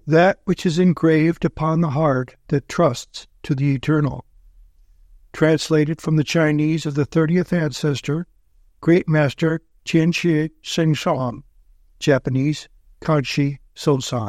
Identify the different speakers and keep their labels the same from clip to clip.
Speaker 1: that which is engraved upon the heart that trusts to the eternal. Translated from the Chinese of the 30th ancestor, Great Master Qianxi Shengshang, Japanese Kanshi Sosan.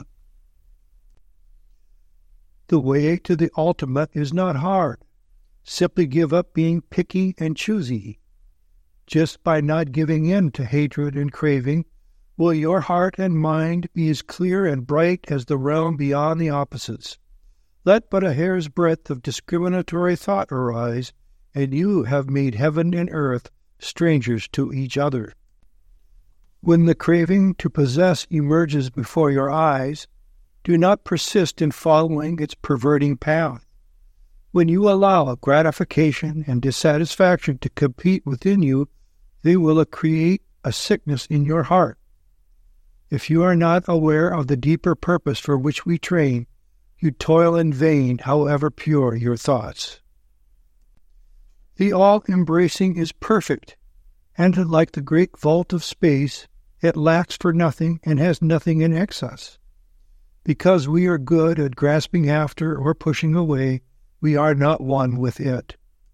Speaker 1: The way to the ultimate is not hard. Simply give up being picky and choosy. Just by not giving in to hatred and craving, will your heart and mind be as clear and bright as the realm beyond the opposites. Let but a hair's breadth of discriminatory thought arise, and you have made heaven and earth strangers to each other. When the craving to possess emerges before your eyes, do not persist in following its perverting path. When you allow gratification and dissatisfaction to compete within you, they will create a sickness in your heart. If you are not aware of the deeper purpose for which we train, you toil in vain, however pure your thoughts. The all-embracing is perfect, and like the great vault of space, it lacks for nothing and has nothing in excess. Because we are good at grasping after or pushing away, we are not one with it.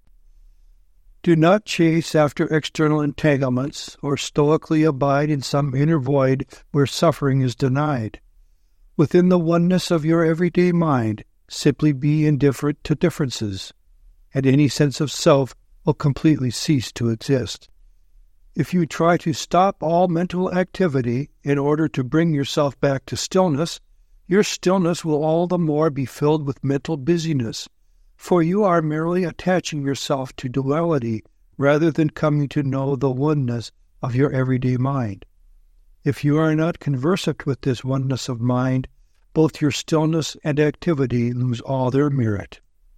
Speaker 1: Do not chase after external entanglements or stoically abide in some inner void where suffering is denied. Within the oneness of your everyday mind, simply be indifferent to differences, and any sense of self will completely cease to exist. If you try to stop all mental activity in order to bring yourself back to stillness, your stillness will all the more be filled with mental busyness, for you are merely attaching yourself to duality rather than coming to know the oneness of your everyday mind. If you are not conversant with this oneness of mind, both your stillness and activity lose all their merit.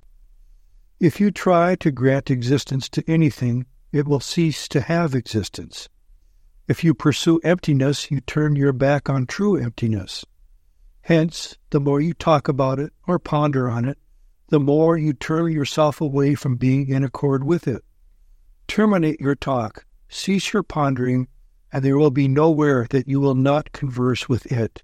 Speaker 1: If you try to grant existence to anything, it will cease to have existence. If you pursue emptiness, you turn your back on true emptiness. Hence, the more you talk about it or ponder on it, the more you turn yourself away from being in accord with it. Terminate your talk, cease your pondering, and there will be nowhere that you will not converse with it.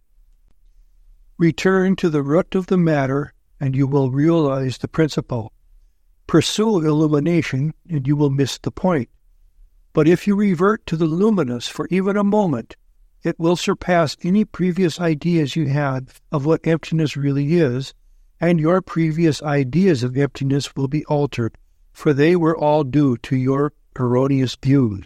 Speaker 1: Return to the root of the matter, and you will realize the principle. Pursue illumination, and you will miss the point. But if you revert to the luminous for even a moment, it will surpass any previous ideas you had of what emptiness really is, and your previous ideas of emptiness will be altered, for they were all due to your erroneous views.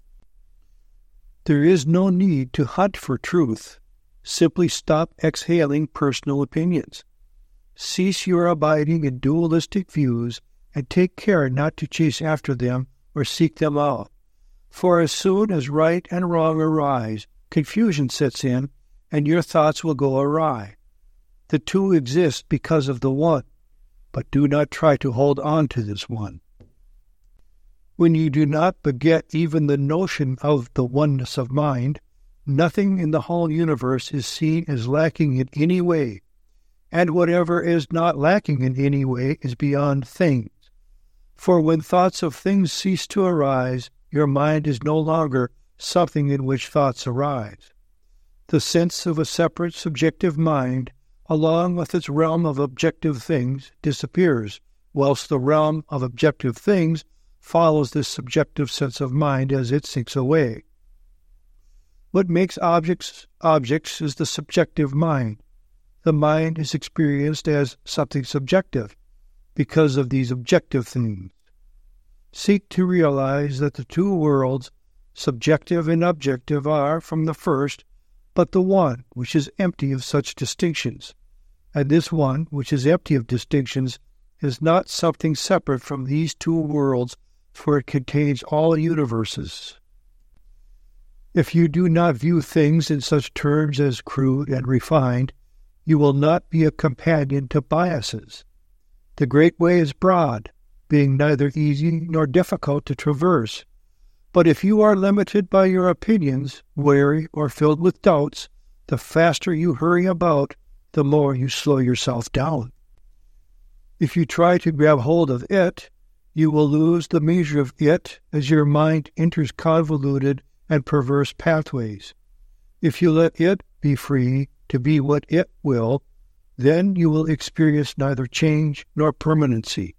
Speaker 1: There is no need to hunt for truth. Simply stop exhaling personal opinions. Cease your abiding in dualistic views and take care not to chase after them or seek them out. For as soon as right and wrong arise, confusion sets in, and your thoughts will go awry. The two exist because of the one, but do not try to hold on to this one. When you do not beget even the notion of the oneness of mind, nothing in the whole universe is seen as lacking in any way, and whatever is not lacking in any way is beyond things. For when thoughts of things cease to arise, your mind is no longer something in which thoughts arise. The sense of a separate subjective mind, along with its realm of objective things, disappears, whilst the realm of objective things follows this subjective sense of mind as it sinks away. What makes objects is the subjective mind. The mind is experienced as something subjective because of these objective things. Seek to realize that the two worlds, subjective and objective, are, from the first, but the one which is empty of such distinctions. And this one, which is empty of distinctions, is not something separate from these two worlds, for it contains all universes. If you do not view things in such terms as crude and refined, you will not be a companion to biases. The great way is broad, being neither easy nor difficult to traverse. But if you are limited by your opinions, wary or filled with doubts, the faster you hurry about, the more you slow yourself down. If you try to grab hold of it, you will lose the measure of it as your mind enters convoluted and perverse pathways. If you let it be free to be what it will, Then you will experience neither change nor permanency.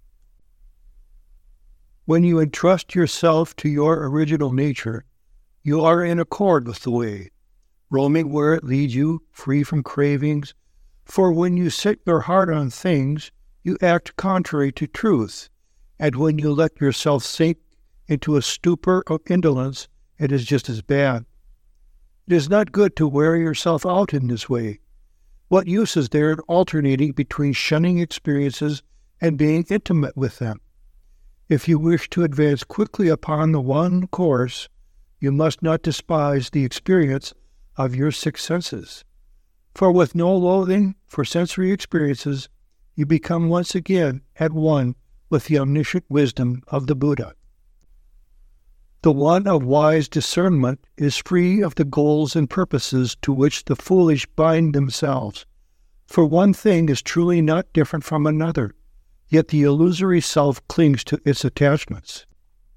Speaker 1: When you entrust yourself to your original nature, you are in accord with the way, roaming where it leads you, free from cravings. For when you set your heart on things, you act contrary to truth, and when you let yourself sink into a stupor of indolence, it is just as bad. It is not good to wear yourself out in this way. What use is there in alternating between shunning experiences and being intimate with them? If you wish to advance quickly upon the one course, you must not despise the experience of your six senses. For with no loathing for sensory experiences, you become once again at one with the omniscient wisdom of the Buddha. The one of wise discernment is free of the goals and purposes to which the foolish bind themselves. For one thing is truly not different from another, yet the illusory self clings to its attachments.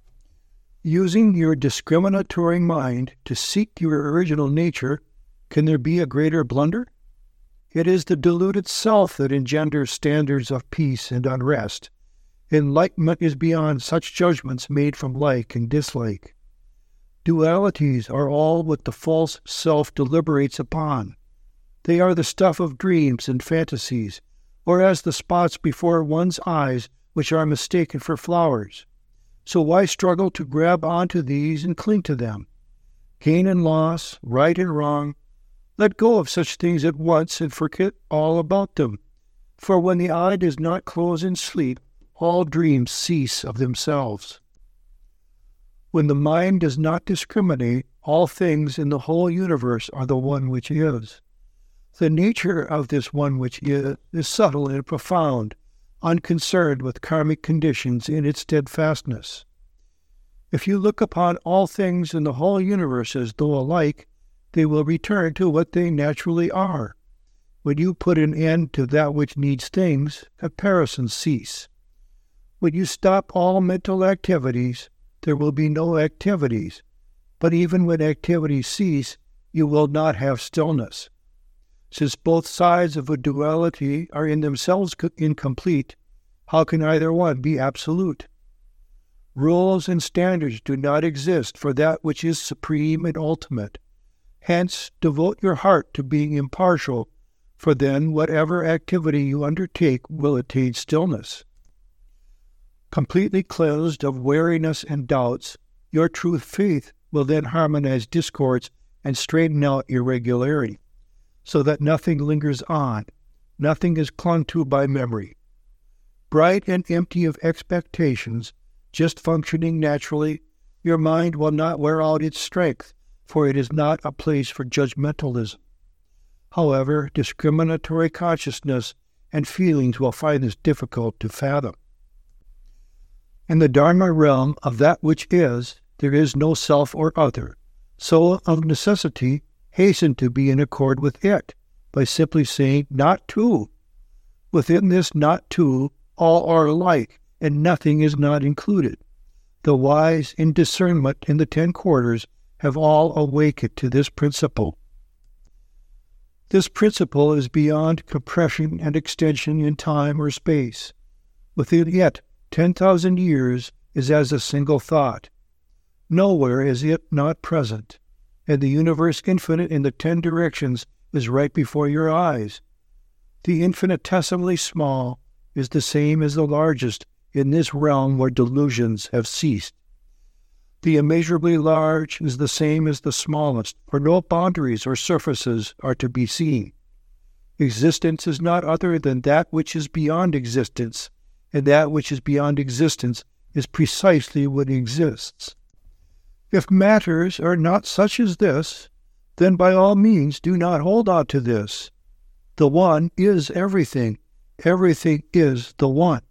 Speaker 1: Using your discriminatory mind to seek your original nature, can there be a greater blunder? It is the deluded self that engenders standards of peace and unrest. Enlightenment is beyond such judgments made from like and dislike. Dualities are all what the false self deliberates upon. They are the stuff of dreams and fantasies, or as the spots before one's eyes which are mistaken for flowers. So why struggle to grab onto these and cling to them? Gain and loss, right and wrong, let go of such things at once and forget all about them. For when the eye does not close in sleep, all dreams cease of themselves. When the mind does not discriminate, all things in the whole universe are the one which is. The nature of this one which is subtle and profound, unconcerned with karmic conditions in its steadfastness. If you look upon all things in the whole universe as though alike, they will return to what they naturally are. When you put an end to that which needs things, comparisons cease. When you stop all mental activities, there will be no activities. But even when activities cease, you will not have stillness. Since both sides of a duality are in themselves incomplete, how can either one be absolute? Rules and standards do not exist for that which is supreme and ultimate. Hence, devote your heart to being impartial, for then whatever activity you undertake will attain stillness. Completely cleansed of weariness and doubts, your true faith will then harmonize discords and straighten out irregularity, so that nothing lingers on, nothing is clung to by memory. Bright and empty of expectations, just functioning naturally, your mind will not wear out its strength, for it is not a place for judgmentalism. However, discriminatory consciousness and feelings will find this difficult to fathom. In the Dharma realm of that which is, there is no self or other, so of necessity hasten to be in accord with it, by simply saying, not to. Within this not to, all are alike, and nothing is not included. The wise in discernment in the 10 quarters have all awakened to this principle. This principle is beyond compression and extension in time or space. Within it, 10,000 years is as a single thought. Nowhere is it not present, and the universe infinite in the 10 directions is right before your eyes. The infinitesimally small is the same as the largest in this realm where delusions have ceased. The immeasurably large is the same as the smallest, for no boundaries or surfaces are to be seen. Existence is not other than that which is beyond existence, and that which is beyond existence is precisely what exists. If matters are not such as this, then by all means do not hold on to this. The one is everything. Everything is the one.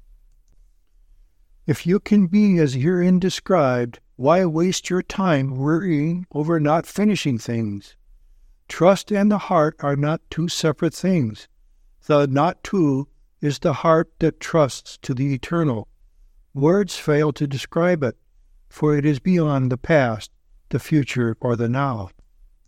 Speaker 1: If you can be as herein described, why waste your time worrying over not finishing things? Trust and the heart are not two separate things. The not to is the heart that trusts to the eternal. Words fail to describe it, for it is beyond the past, the future, or the now.